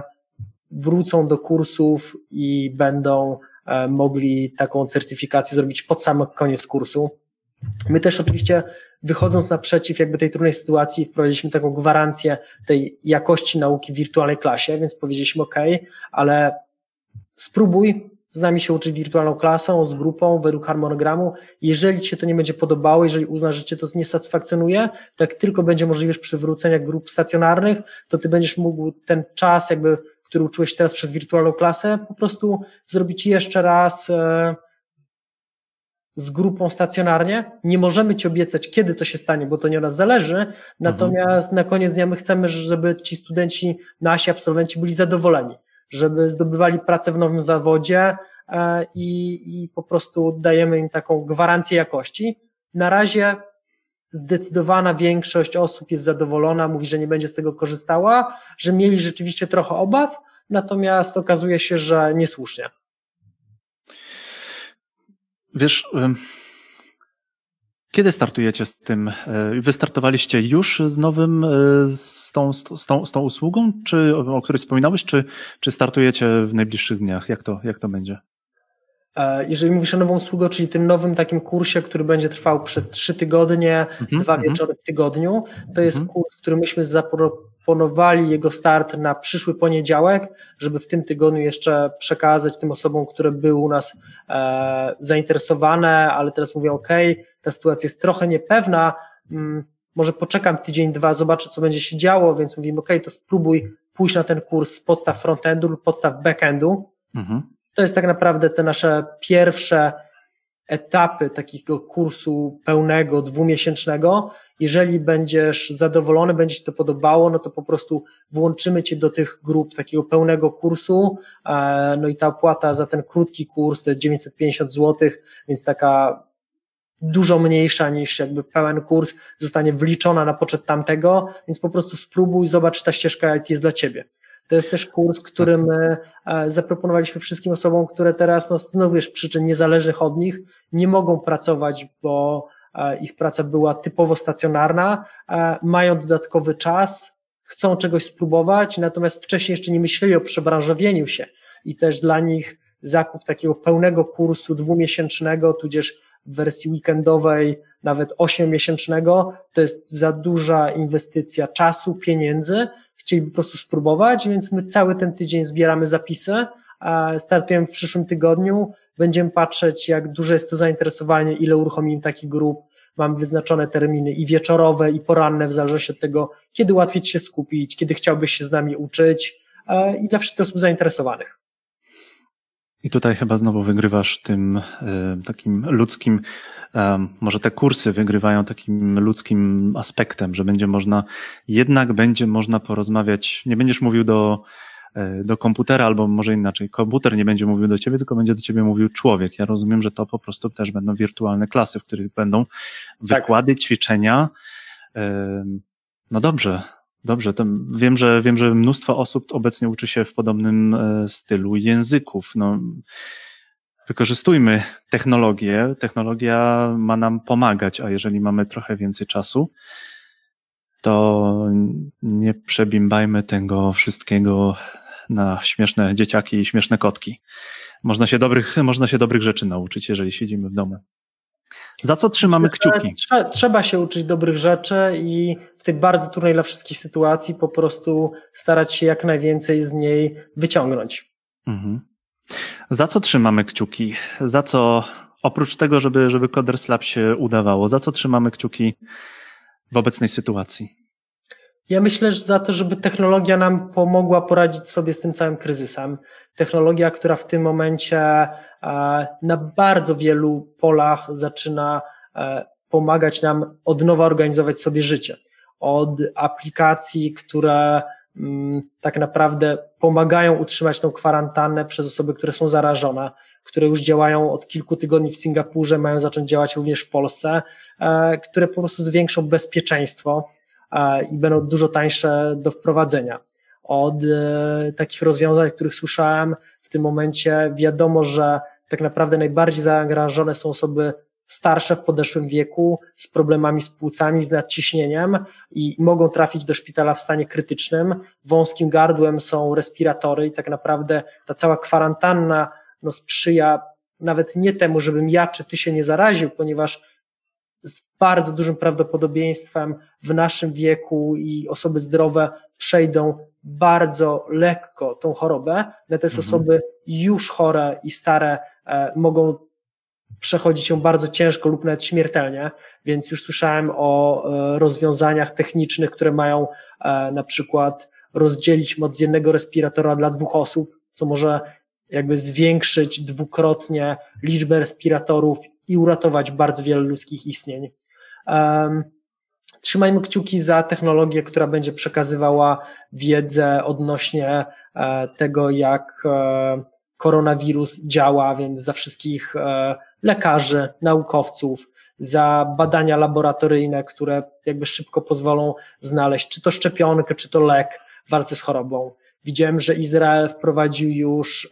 [SPEAKER 2] wrócą do kursów i będą mogli taką certyfikację zrobić pod sam koniec kursu. My też oczywiście wychodząc naprzeciw tej trudnej sytuacji wprowadziliśmy taką gwarancję tej jakości nauki w wirtualnej klasie, więc powiedzieliśmy ale spróbuj z nami się uczyć wirtualną klasą, z grupą, według harmonogramu. Jeżeli Ci się to nie będzie podobało, jeżeli uznasz, że Cię to nie satysfakcjonuje, to jak tylko będzie możliwość przywrócenia grup stacjonarnych, to Ty będziesz mógł ten czas który uczyłeś teraz przez wirtualną klasę, po prostu zrobić jeszcze raz z grupą stacjonarnie. Nie możemy Ci obiecać, kiedy to się stanie, bo to nie od nas zależy, natomiast na koniec dnia my chcemy, żeby ci studenci, nasi absolwenci byli zadowoleni, żeby zdobywali pracę w nowym zawodzie i po prostu dajemy im taką gwarancję jakości. Na razie zdecydowana większość osób jest zadowolona, mówi, że nie będzie z tego korzystała, że mieli rzeczywiście trochę obaw, natomiast okazuje się, że niesłusznie.
[SPEAKER 1] Wiesz, kiedy startujecie z tym? Wy startowaliście już z nowym, z tą usługą, o której wspominałeś, czy startujecie w najbliższych dniach? Jak to będzie?
[SPEAKER 2] Jeżeli mówisz o nową usługę, czyli tym nowym takim kursie, który będzie trwał przez 3 tygodnie, 2 wieczory w tygodniu, to jest kurs, który myśmy zaproponowali jego start na przyszły poniedziałek, żeby w tym tygodniu jeszcze przekazać tym osobom, które były u nas zainteresowane, ale teraz mówią ta sytuacja jest trochę niepewna, może poczekam tydzień, 2, zobaczę, co będzie się działo, więc mówimy to spróbuj pójść na ten kurs z podstaw frontendu lub podstaw backendu. To jest tak naprawdę te nasze pierwsze etapy takiego kursu pełnego, 2-miesięcznego. Jeżeli będziesz zadowolony, będzie Ci to podobało, to po prostu włączymy Cię do tych grup takiego pełnego kursu, i ta opłata za ten krótki kurs to jest 950 zł, więc taka dużo mniejsza niż pełen kurs zostanie wliczona na poczet tamtego, więc po prostu spróbuj, zobacz, czy ta ścieżka IT jest dla Ciebie. To jest też kurs, który my zaproponowaliśmy wszystkim osobom, które teraz, znowu z przyczyn niezależnych od nich, nie mogą pracować, bo ich praca była typowo stacjonarna, mają dodatkowy czas, chcą czegoś spróbować, natomiast wcześniej jeszcze nie myśleli o przebranżowieniu się i też dla nich zakup takiego pełnego kursu 2-miesięcznego, tudzież w wersji weekendowej nawet 8-miesięcznego, to jest za duża inwestycja czasu, pieniędzy, chcieli po prostu spróbować, więc my cały ten tydzień zbieramy zapisy, startujemy w przyszłym tygodniu, będziemy patrzeć, jak duże jest to zainteresowanie, ile uruchomimy takich grup, mamy wyznaczone terminy i wieczorowe, i poranne, w zależności od tego, kiedy łatwiej Ci się skupić, kiedy chciałbyś się z nami uczyć i dla wszystkich osób zainteresowanych.
[SPEAKER 1] I tutaj chyba znowu wygrywasz tym takim ludzkim, może te kursy wygrywają takim ludzkim aspektem, że jednak będzie można porozmawiać, nie będziesz mówił do komputera, albo może inaczej, komputer nie będzie mówił do ciebie, tylko będzie do ciebie mówił człowiek. Ja rozumiem, że to po prostu też będą wirtualne klasy, w których będą wykłady, ćwiczenia. No dobrze, to wiem, że mnóstwo osób obecnie uczy się w podobnym stylu języków. No, wykorzystujmy technologię. Technologia ma nam pomagać, a jeżeli mamy trochę więcej czasu, to nie przebimbajmy tego wszystkiego na śmieszne dzieciaki i śmieszne kotki. Można się dobrych rzeczy nauczyć, jeżeli siedzimy w domu. Za co trzymamy kciuki?
[SPEAKER 2] Trzeba się uczyć dobrych rzeczy i w tej bardzo trudnej dla wszystkich sytuacji po prostu starać się jak najwięcej z niej wyciągnąć.
[SPEAKER 1] Mhm. Za co trzymamy kciuki? Za co, oprócz tego, żeby Coders Lab się udawało, za co trzymamy kciuki w obecnej sytuacji?
[SPEAKER 2] Ja myślę, że za to, żeby technologia nam pomogła poradzić sobie z tym całym kryzysem. Technologia, która w tym momencie na bardzo wielu polach zaczyna pomagać nam od nowa organizować sobie życie. Od aplikacji, które tak naprawdę pomagają utrzymać tą kwarantannę przez osoby, które są zarażone, które już działają od kilku tygodni w Singapurze, mają zacząć działać również w Polsce, które po prostu zwiększą bezpieczeństwo i będą dużo tańsze do wprowadzenia. Od takich rozwiązań, o których słyszałem, w tym momencie wiadomo, że tak naprawdę najbardziej zaangażowane są osoby starsze w podeszłym wieku z problemami z płucami, z nadciśnieniem i mogą trafić do szpitala w stanie krytycznym. Wąskim gardłem są respiratory i tak naprawdę ta cała kwarantanna sprzyja nawet nie temu, żebym ja czy ty się nie zaraził, ponieważ z bardzo dużym prawdopodobieństwem w naszym wieku i osoby zdrowe przejdą bardzo lekko tą chorobę, natomiast osoby już chore i stare mogą przechodzić ją bardzo ciężko lub nawet śmiertelnie, więc już słyszałem o rozwiązaniach technicznych, które mają na przykład rozdzielić moc z jednego respiratora dla 2 osób, co może jakby zwiększyć dwukrotnie liczbę respiratorów i uratować bardzo wiele ludzkich istnień. Trzymajmy kciuki za technologię, która będzie przekazywała wiedzę odnośnie tego, jak koronawirus działa, więc za wszystkich lekarzy, naukowców, za badania laboratoryjne, które jakby szybko pozwolą znaleźć czy to szczepionkę, czy to lek w walce z chorobą. Widziałem, że Izrael wprowadził już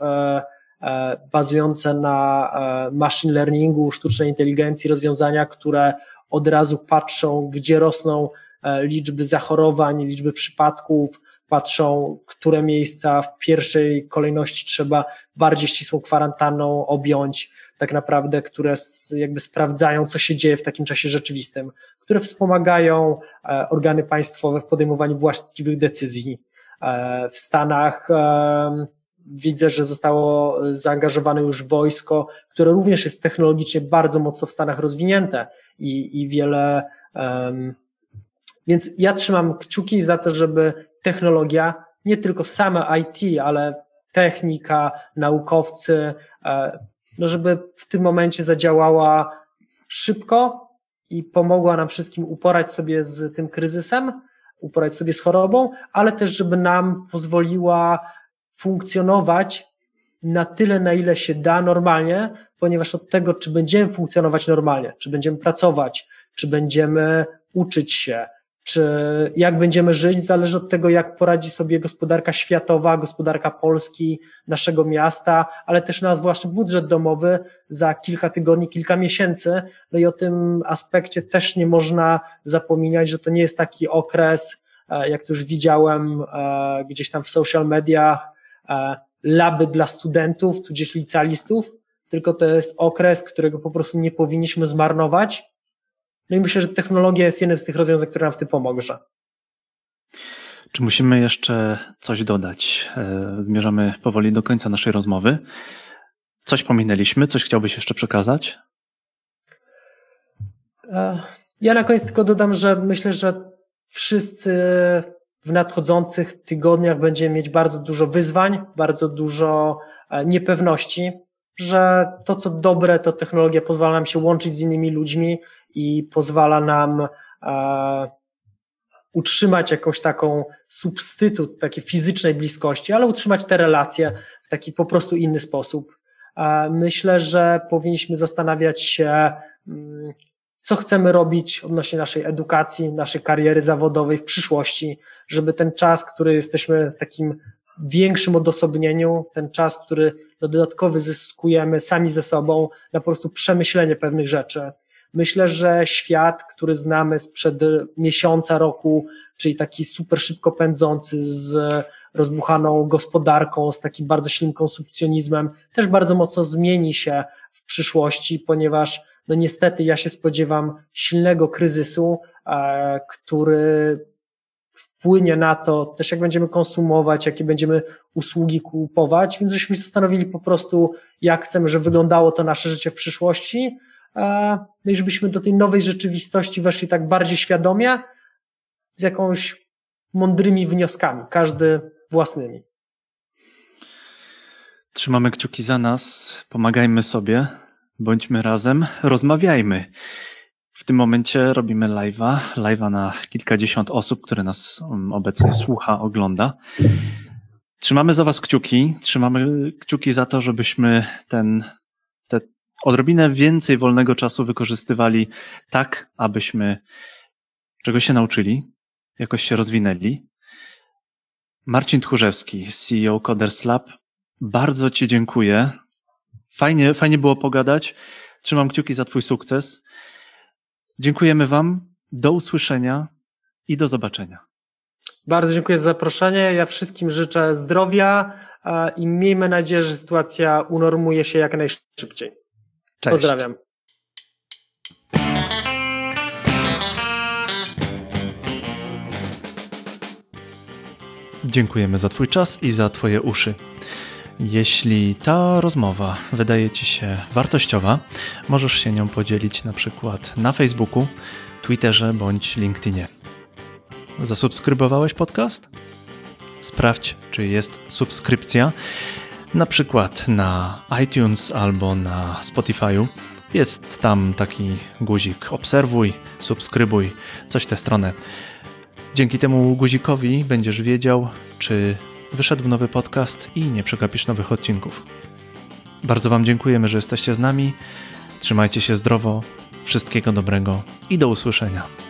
[SPEAKER 2] bazujące na machine learningu, sztucznej inteligencji rozwiązania, które od razu patrzą, gdzie rosną liczby zachorowań, liczby przypadków, patrzą, które miejsca w pierwszej kolejności trzeba bardziej ścisłą kwarantanną objąć, tak naprawdę, które jakby sprawdzają, co się dzieje w takim czasie rzeczywistym, które wspomagają organy państwowe w podejmowaniu właściwych decyzji. W Stanach widzę, że zostało zaangażowane już wojsko, które również jest technologicznie bardzo mocno w Stanach rozwinięte i wiele. Więc ja trzymam kciuki za to, żeby technologia, nie tylko same IT, ale technika, naukowcy, żeby w tym momencie zadziałała szybko i pomogła nam wszystkim uporać sobie z tym kryzysem, uporać sobie z chorobą, ale też żeby nam pozwoliła funkcjonować na tyle, na ile się da normalnie, ponieważ od tego, czy będziemy funkcjonować normalnie, czy będziemy pracować, czy będziemy uczyć się, czy jak będziemy żyć, zależy od tego, jak poradzi sobie gospodarka światowa, gospodarka Polski, naszego miasta, ale też nasz własny budżet domowy za kilka tygodni, kilka miesięcy. No i o tym aspekcie też nie można zapominać, że to nie jest taki okres, jak to już widziałem gdzieś tam w social mediach, laby dla studentów, tudzież licealistów, tylko to jest okres, którego po prostu nie powinniśmy zmarnować. No i myślę, że technologia jest jednym z tych rozwiązań, które nam w tym pomoże.
[SPEAKER 1] Czy musimy jeszcze coś dodać? Zmierzamy powoli do końca naszej rozmowy. Coś pominęliśmy? Coś chciałbyś jeszcze przekazać?
[SPEAKER 2] Ja na koniec tylko dodam, że myślę, że wszyscy w nadchodzących tygodniach będziemy mieć bardzo dużo wyzwań, bardzo dużo niepewności, że to, co dobre, to technologia pozwala nam się łączyć z innymi ludźmi i pozwala nam utrzymać jakąś taką substytut takiej fizycznej bliskości, ale utrzymać te relacje w taki po prostu inny sposób. Myślę, że powinniśmy zastanawiać się, co chcemy robić odnośnie naszej edukacji, naszej kariery zawodowej w przyszłości, żeby ten czas, który jesteśmy w takim większym odosobnieniu, ten czas, który dodatkowy zyskujemy sami ze sobą, na po prostu przemyślenie pewnych rzeczy. Myślę, że świat, który znamy sprzed miesiąca, roku, czyli taki super szybko pędzący z rozbuchaną gospodarką, z takim bardzo silnym konsumpcjonizmem, też bardzo mocno zmieni się w przyszłości, ponieważ no niestety ja się spodziewam silnego kryzysu, który wpłynie na to też, jak będziemy konsumować, jakie będziemy usługi kupować, więc żeśmy się zastanowili po prostu, jak chcemy, żeby wyglądało to nasze życie w przyszłości, no i żebyśmy do tej nowej rzeczywistości weszli tak bardziej świadomie, z jakąś mądrymi wnioskami, każdy własnymi.
[SPEAKER 1] Trzymamy kciuki za nas, pomagajmy sobie, bądźmy razem, rozmawiajmy. W tym momencie robimy live'a na kilkadziesiąt osób, które nas obecnie słucha, ogląda. Trzymamy za was kciuki, trzymamy kciuki za to, żebyśmy te odrobinę więcej wolnego czasu wykorzystywali tak, abyśmy czegoś się nauczyli, jakoś się rozwinęli. Marcin Tchórzewski, CEO Coders Lab, bardzo ci dziękuję. Fajnie było pogadać. Trzymam kciuki za twój sukces. Dziękujemy wam. Do usłyszenia i do zobaczenia.
[SPEAKER 2] Bardzo dziękuję za zaproszenie. Ja wszystkim życzę zdrowia i miejmy nadzieję, że sytuacja unormuje się jak najszybciej.
[SPEAKER 1] Cześć.
[SPEAKER 2] Pozdrawiam.
[SPEAKER 1] Dziękujemy za twój czas i za twoje uszy. Jeśli ta rozmowa wydaje ci się wartościowa, możesz się nią podzielić na przykład na Facebooku, Twitterze bądź LinkedInie. Zasubskrybowałeś podcast? Sprawdź, czy jest subskrypcja, na przykład na iTunes albo na Spotify'u. Jest tam taki guzik obserwuj, subskrybuj, coś w tę stronę. Dzięki temu guzikowi będziesz wiedział, czy wyszedł nowy podcast i nie przegapisz nowych odcinków. Bardzo wam dziękujemy, że jesteście z nami. Trzymajcie się zdrowo, wszystkiego dobrego i do usłyszenia.